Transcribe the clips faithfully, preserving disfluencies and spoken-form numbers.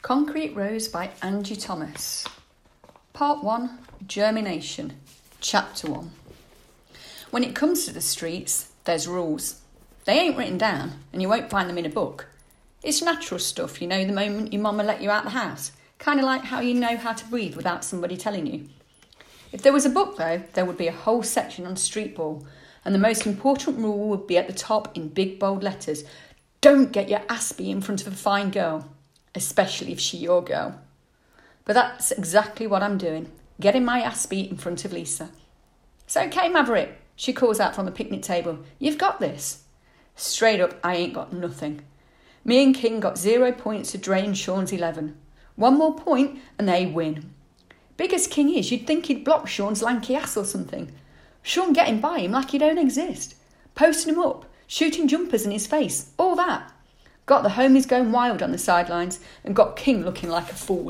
Concrete Rose by Angie Thomas. Part one, Germination. Chapter one. When it comes to the streets, there's rules. They ain't written down, and you won't find them in a book. It's natural stuff, you know, the moment your mama let you out the house. Kind of like how you know how to breathe without somebody telling you. If there was a book, though, there would be a whole section on street ball, and the most important rule would be at the top in big bold letters. Don't get your ass beat in front of a fine girl, especially if she your girl. But that's exactly what I'm doing, getting my ass beat in front of Lisa. It's okay, Maverick, she calls out from a picnic table. You've got this. Straight up, I ain't got nothing. Me and King got zero points to drain Sean's eleven. One more point and they win. Big as King is, you'd think he'd block Sean's lanky ass or something. Sean getting by him like he don't exist. Posting him up, shooting jumpers in his face, all that. Got the homies going wild on the sidelines and got King looking like a fool.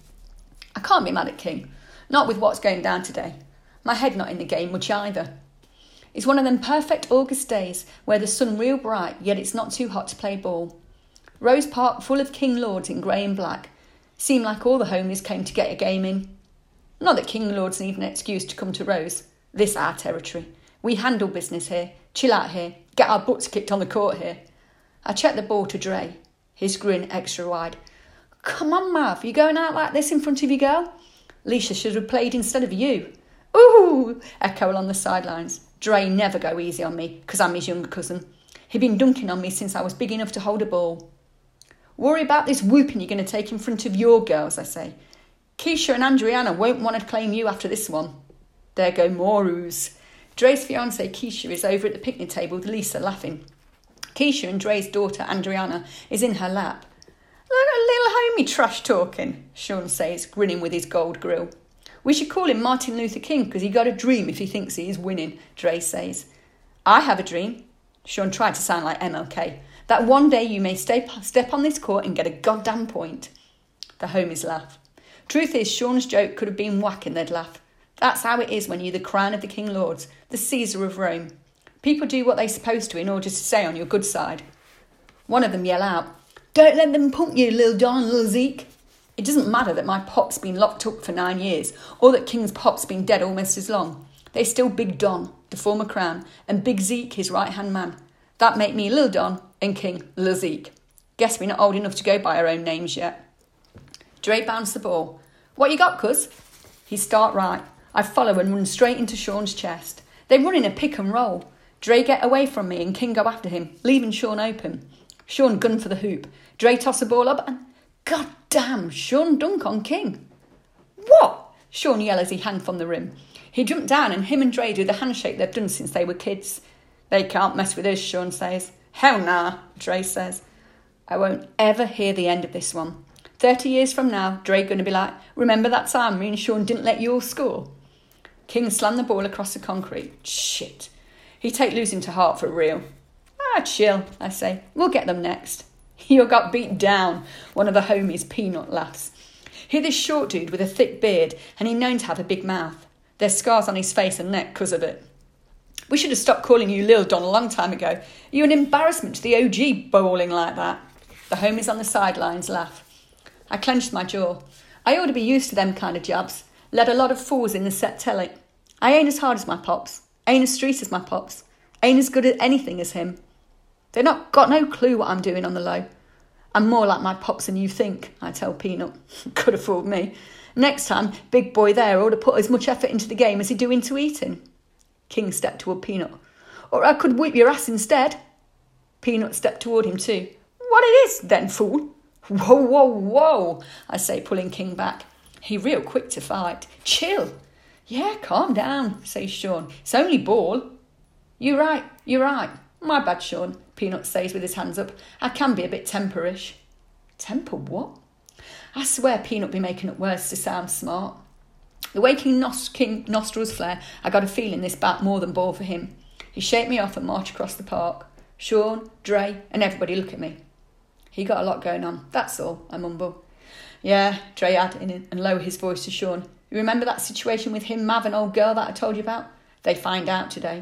I can't be mad at King, not with what's going down today. My head not in the game much either. It's one of them perfect August days where the sun real bright, yet it's not too hot to play ball. Rose Park full of King Lords in grey and black. Seemed like all the homies came to get a game in. Not that King Lords need an excuse to come to Rose. This our territory. We handle business here, chill out here, get our butts kicked on the court here. I checked the ball to Dre, his grin extra wide. Come on, Mav, you going out like this in front of your girl? Lisa should have played instead of you. Ooh, echo along the sidelines. Dre never go easy on me, because I'm his younger cousin. He'd been dunking on me since I was big enough to hold a ball. Worry about this whooping you're going to take in front of your girls, I say. Keisha and Andriana won't want to claim you after this one. There go more oohs. Dre's fiancée Keisha is over at the picnic table with Lisa laughing. Keisha and Dre's daughter, Andriana, is in her lap. Look at little homie trash talking, Sean says, grinning with his gold grill. We should call him Martin Luther King because he got a dream if he thinks he is winning, Dre says. I have a dream. Sean tried to sound like M L K. That one day you may stay, step on this court and get a goddamn point. The homies laugh. Truth is, Sean's joke could have been whack and they'd laugh. That's how it is when you're the crown of the King Lords, the Caesar of Rome. People do what they're supposed to in order to stay on your good side. One of them yell out, Don't let them pump you, Lil Don, Lil Zeke. It doesn't matter that my pop's been locked up for nine years or that King's pop's been dead almost as long. They're still Big Don, the former crown, and Big Zeke, his right-hand man. That make me Lil Don and King Lil Zeke. Guess we're not old enough to go by our own names yet. Dre bounced the ball. What you got, cuz? He start right. I follow and run straight into Sean's chest. They run in a pick and roll. Dre get away from me and King go after him, leaving Sean open. Sean gun for the hoop. Dre toss the ball up and... God damn, Sean dunk on King. What? Sean yell as he hang from the rim. He jumped down and him and Dre do the handshake they've done since they were kids. They can't mess with us, Sean says. Hell nah, Dre says. I won't ever hear the end of this one. Thirty years from now, Dre gonna be like, remember that time me and Sean didn't let you all score? King slammed the ball across the concrete. Shit. He take losing to heart for real. Ah, chill, I say. We'll get them next. You got beat down, one of the homies Peanut laughs. He this short dude with a thick beard and he known to have a big mouth. There's scars on his face and neck because of it. We should have stopped calling you Lil Don a long time ago. You're an embarrassment to the O G bowling like that. The homies on the sidelines laugh. I clenched my jaw. I ought to be used to them kind of jobs. Let a lot of fools in the set tell it. I ain't as hard as my pops. Ain't as street as my pops. Ain't as good at anything as him. They not got no clue what I'm doing on the low. I'm more like my pops than you think, I tell Peanut. Could have fooled me. Next time, big boy there ought to put as much effort into the game as he do into eating. King stepped toward Peanut. Or I could whip your ass instead. Peanut stepped toward him too. What it is then, fool? Whoa, whoa, whoa, I say, pulling King back. He real quick to fight. Chill. Yeah, calm down, says Sean. It's only ball. You're right, you're right. My bad, Sean, Peanut says with his hands up. I can be a bit temperish. Temper what? I swear Peanut be making up words to sound smart. The way King, Nost- King nostrils flare, I got a feeling this bat more than ball for him. He shake me off and march across the park. Sean, Dre, and everybody look at me. He got a lot going on, that's all, I mumble. Yeah, Dre add in and lower his voice to Sean. You remember that situation with him, Mav, and old girl that I told you about? They find out today.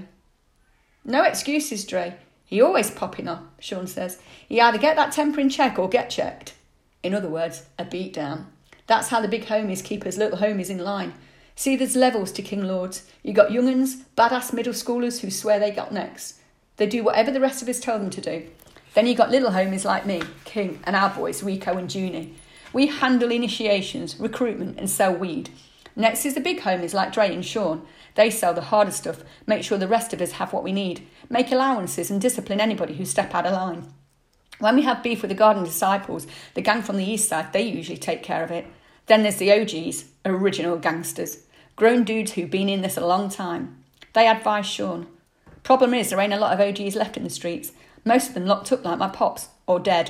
No excuses, Dre. He always popping up, Sean says. He either get that temper in check or get checked. In other words, a beatdown. That's how the big homies keep us little homies in line. See, there's levels to King Lords. You got young'uns, badass middle schoolers who swear they got next. They do whatever the rest of us tell them to do. Then you got little homies like me, King, and our boys, Rico and Junie. We handle initiations, recruitment and sell weed. Next is the big homies like Dre and Sean. They sell the harder stuff, make sure the rest of us have what we need, make allowances and discipline anybody who step out of line. When we have beef with the Garden Disciples, the gang from the east side, they usually take care of it. Then there's the O Gs, original gangsters, grown dudes who've been in this a long time. They advise Sean. Problem is, there ain't a lot of O Gs left in the streets. Most of them locked up like my pops, or dead.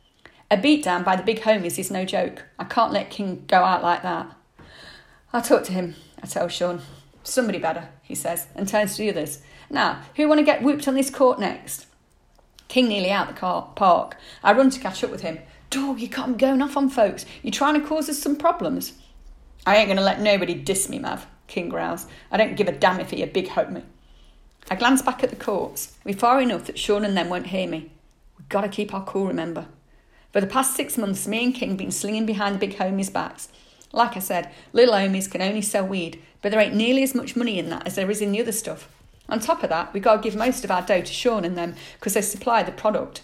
A beatdown by the big homies is no joke. I can't let King go out like that. I'll talk to him, I tell Sean. Somebody better, he says, and turns to the others. Now, who want to get whooped on this court next? King nearly out the car park. I run to catch up with him. Dog, you can't be going off on folks. You're trying to cause us some problems. I ain't going to let nobody diss me, Mav, King growls. I don't give a damn if he a big homie. I glance back at the courts. We're far enough that Sean and them won't hear me. We've got to keep our cool, remember. For the past six months, me and King been slinging behind the big homies' backs. Like I said, little homies can only sell weed, but there ain't nearly as much money in that as there is in the other stuff. On top of that, we got to give most of our dough to Sean and them because they supply the product.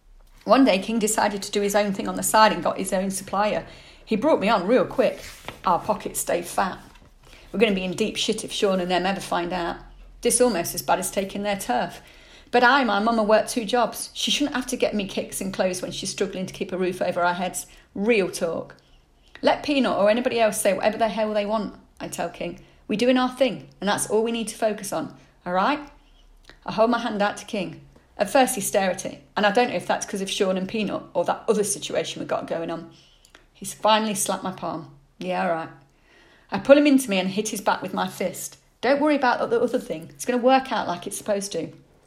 One day, King decided to do his own thing on the side and got his own supplier. He brought me on real quick. Our pockets stayed fat. We're going to be in deep shit if Sean and them ever find out. This almost as bad as taking their turf. But I, my mama, worked two jobs. She shouldn't have to get me kicks and clothes when she's struggling to keep a roof over our heads. Real talk. Let Peanut or anybody else say whatever the hell they want, I tell King. We're doing our thing, and that's all we need to focus on. All right? I hold my hand out to King. At first he stared at it, and I don't know if that's because of Sean and Peanut or that other situation we've got going on. He's finally slapped my palm. Yeah, all right. I pull him into me and hit his back with my fist. Don't worry about the other thing. It's going to work out like it's supposed to.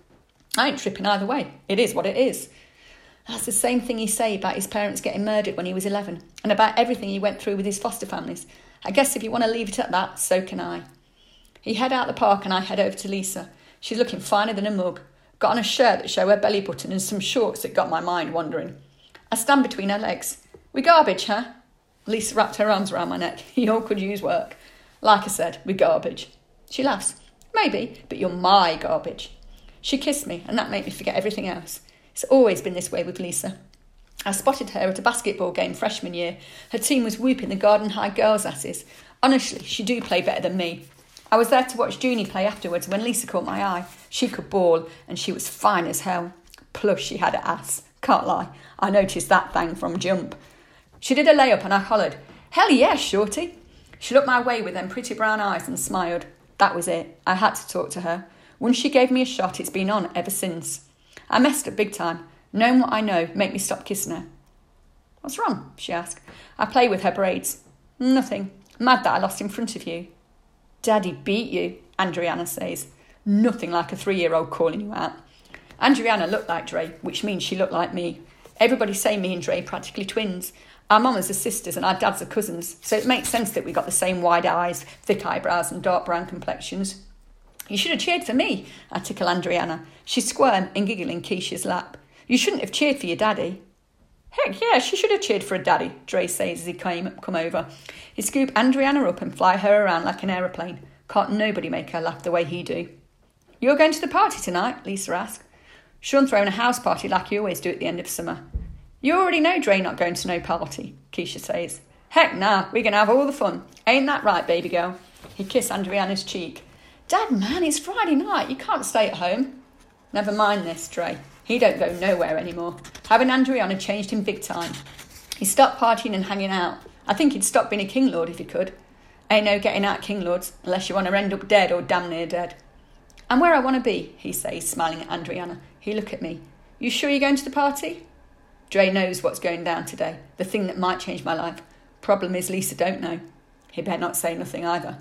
I ain't tripping either way. It is what it is. That's the same thing he said about his parents getting murdered when he was eleven, and about everything he went through with his foster families. I guess if you want to leave it at that, so can I. He head out the park and I head over to Lisa. She's looking finer than a mug. Got on a shirt that show her belly button and some shorts that got my mind wandering. I stand between her legs. We garbage, huh? Lisa wrapped her arms around my neck. You all could use work. Like I said, we garbage. She laughs. Maybe, but you're my garbage. She kissed me and that made me forget everything else. It's always been this way with Lisa. I spotted her at a basketball game freshman year. Her team was whooping the Garden High girls' asses. Honestly, she do play better than me. I was there to watch Junie play afterwards when Lisa caught my eye. She could ball and she was fine as hell. Plus she had an ass. Can't lie, I noticed that thing from jump. She did a layup and I hollered, "Hell yeah, shorty." She looked my way with them pretty brown eyes and smiled. That was it. I had to talk to her. Once she gave me a shot, it's been on ever since. I messed up big time. Knowing what I know make me stop kissing her. What's wrong? She asked. I play with her braids. Nothing. Mad that I lost in front of you. Daddy beat you, Andriana says. Nothing like a three-year-old calling you out. Andriana looked like Dre, which means she looked like me. Everybody say me and Dre practically twins. Our mamas are sisters and our dads are cousins, so it makes sense that we got the same wide eyes, thick eyebrows and dark brown complexions. You should have cheered for me, I tickle Andriana. She squirmed and giggled in Keisha's lap. You shouldn't have cheered for your daddy. Heck yeah, she should have cheered for a daddy, Dre says as he came come over. He scooped Andriana up and fly her around like an aeroplane. Can't nobody make her laugh the way he do. You're going to the party tonight? Lisa asked. Sean throwing a house party like you always do at the end of summer. You already know Dre not going to no party, Keisha says. Heck nah, we're going to have all the fun. Ain't that right, baby girl? He kissed Andriana's cheek. Dad, man, it's Friday night. You can't stay at home. Never mind this, Dre. He don't go nowhere anymore. Having Andriana changed him big time. He stopped partying and hanging out. I think he'd stop being a king lord if he could. Ain't no getting out king lords unless you want to end up dead or damn near dead. I'm where I want to be, he says, smiling at Andriana. He look at me. You sure you're going to the party? Dre knows what's going down today, the thing that might change my life. Problem is Lisa don't know. He better not say nothing either.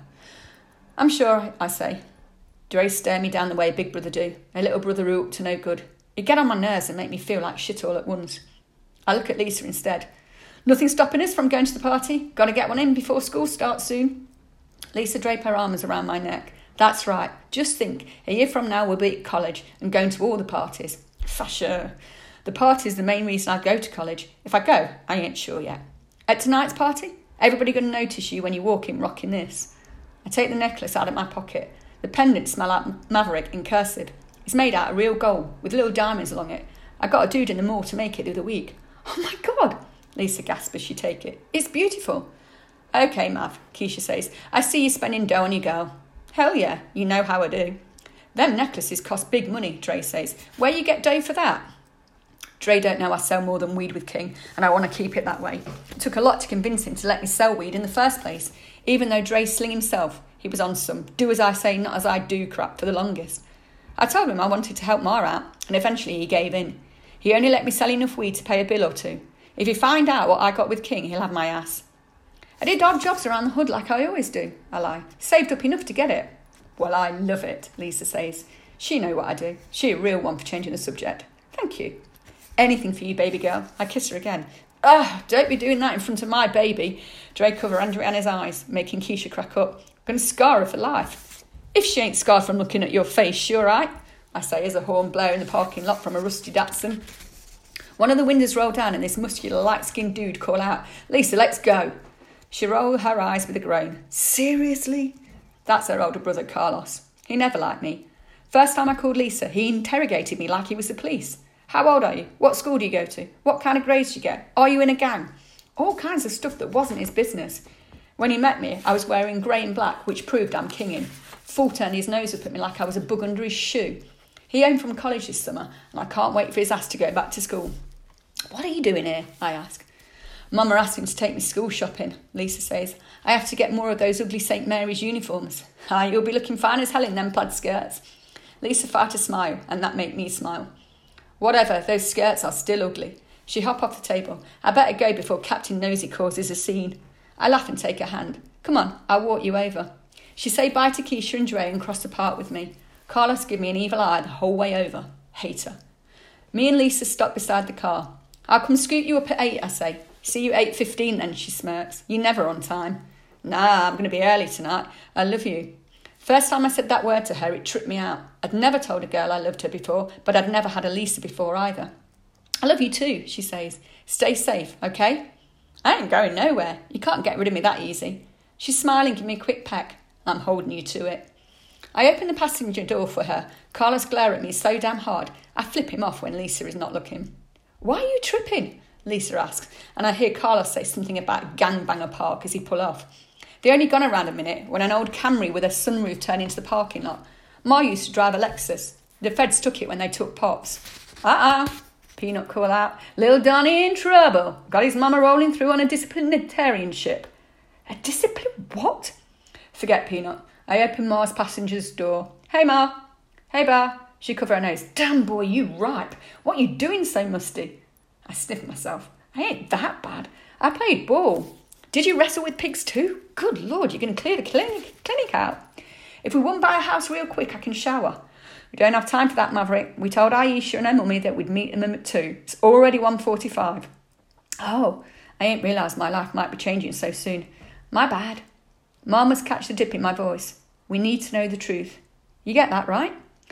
I'm sure, I say. Dre stare me down the way big brother do, a little brother who up to no good. He'd get on my nerves and make me feel like shit all at once. I look at Lisa instead. Nothing stopping us from going to the party? Got to get one in before school starts soon. Lisa drape her arms around my neck. That's right. Just think, a year from now we'll be at college and going to all the parties. For sure. The party's the main reason I go to college. If I go, I ain't sure yet. At tonight's party, everybody going to notice you when you walk in rocking this. I take the necklace out of my pocket. The pendant smell like Maverick in cursive. It's made out of real gold with little diamonds along it. I got a dude in the mall to make it the other week. Oh my God, Lisa gasps as she take it. It's beautiful. Okay, Mav, Keisha says. I see you spending dough on your girl. Hell yeah, you know how I do. Them necklaces cost big money, Dre says. Where you get dough for that? Dre don't know I sell more than weed with King, and I want to keep it that way. It took a lot to convince him to let me sell weed in the first place, even though Dre sling himself. He was on some do as I say, not as I do crap for the longest. I told him I wanted to help Ma out, and eventually he gave in. He only let me sell enough weed to pay a bill or two. If he find out what I got with King, he'll have my ass. I did odd jobs around the hood like I always do, I lie. Saved up enough to get it. Well, I love it, Lisa says. She know what I do. She a real one for changing the subject. Thank you. Anything for you, baby girl. I kiss her again. Ugh, don't be doing that in front of my baby. Dre cover Andriana's eyes, making Keisha crack up. Gonna scar her for life. If she ain't scarred from looking at your face, she all right? I say as a horn blower in the parking lot from a rusty Datsun. One of the windows rolled down and this muscular, light-skinned dude called out, Lisa, let's go. She rolled her eyes with a groan. Seriously? That's her older brother, Carlos. He never liked me. First time I called Lisa, he interrogated me like he was the police. How old are you? What school do you go to? What kind of grades do you get? Are you in a gang? All kinds of stuff that wasn't his business. When he met me, I was wearing grey and black, which proved I'm kinging. Full turned his nose up at me like I was a bug under his shoe. He home from college this summer, and I can't wait for his ass to go back to school. What are you doing here? I ask. Mama asked him to take me school shopping, Lisa says. I have to get more of those ugly Saint Mary's uniforms. Ah, you'll be looking fine as hell in them plaid skirts. Lisa fired a smile, and that made me smile. Whatever, those skirts are still ugly. She hop off the table. I better go before Captain Nosy causes a scene. I laugh and take her hand. Come on, I'll walk you over. She say bye to Keisha and Dre and cross the park with me. Carlos give me an evil eye the whole way over. Hate her. Me and Lisa stop beside the car. I'll come scoot you up at eight, I say. See you at eight fifteen then, she smirks. You're never on time. Nah, I'm going to be early tonight. I love you. First time I said that word to her, it tripped me out. I'd never told a girl I loved her before, but I'd never had a Lisa before either. I love you too, she says. Stay safe, okay? I ain't going nowhere. You can't get rid of me that easy. She's smiling, give me a quick peck. I'm holding you to it. I open the passenger door for her. Carlos glare at me so damn hard, I flip him off when Lisa is not looking. Why are you tripping? Lisa asks, and I hear Carlos say something about Gangbanger Park as he pull off. They only gone around a minute when an old Camry with a sunroof turned into the parking lot. Ma used to drive a Lexus. The feds took it when they took Pops. Uh-uh, Peanut call out. Little Donnie in trouble. Got his mama rolling through on a disciplinarianship. A discipline what? Forget Peanut. I open Ma's passenger's door. Hey, Ma. Hey, Ba. She cover her nose. Damn, boy, you ripe. What you doing so musty? I sniff myself. I ain't that bad. I played ball. Did you wrestle with pigs too? Good Lord, you're going to clear the clinic, clinic out. If we wouldn't buy a house real quick, I can shower. We don't have time for that, Maverick. We told Aisha and her mummy that we'd meet them at two. It's already one forty-five. Oh, I ain't realised my life might be changing so soon. My bad. Ma must catch the dip in my voice. We need to know the truth. You get that, right?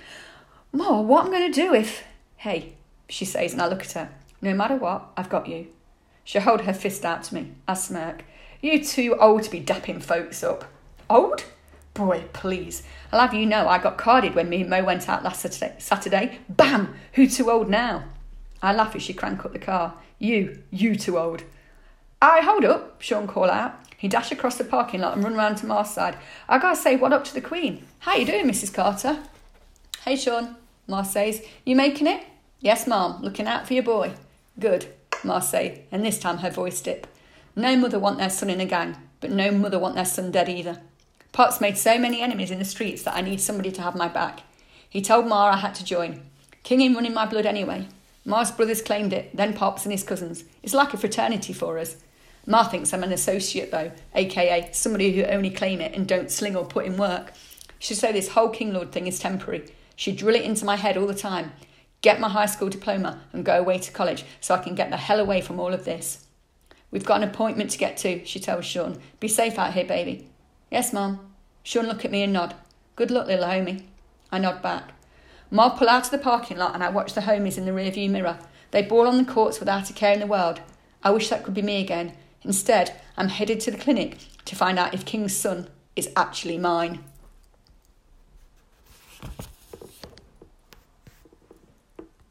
Ma, what am I going to do if... Hey, she says, and I look at her. No matter what, I've got you. She hold her fist out to me. I smirk. You too old to be dapping folks up. Old? Boy, please. I'll have you know I got carded when me and Mo went out last Saturday. Saturday. Bam! Who too old now? I laugh as she crank up the car. You, you too old. Aye, hold up, Sean call out. He dash across the parking lot and run round to Ma's side. I gotta say what up to the Queen. How you doing, Missus Carter? Hey, Sean, Ma says. You making it? Yes, Ma'am. Looking out for your boy. Good, Ma say, and this time her voice dip. No mother want their son in a gang, but no mother want their son dead either. Pop's made so many enemies in the streets that I need somebody to have my back. He told Ma I had to join. King ain't running my blood anyway. Ma's brothers claimed it, then Pop's and his cousins. It's like a fraternity for us. Ma thinks I'm an associate though, aka somebody who only claim it and don't sling or put in work. She say this whole King Lord thing is temporary. She drill it into my head all the time. Get my high school diploma and go away to college so I can get the hell away from all of this. We've got an appointment to get to, she tells Sean. Be safe out here, baby. Yes, Mum. Sean look at me and nod. Good luck, little homie. I nod back. Ma pull out of the parking lot and I watch the homies in the rearview mirror. They brawl on the courts without a care in the world. I wish that could be me again. Instead, I'm headed to the clinic to find out if King's son is actually mine.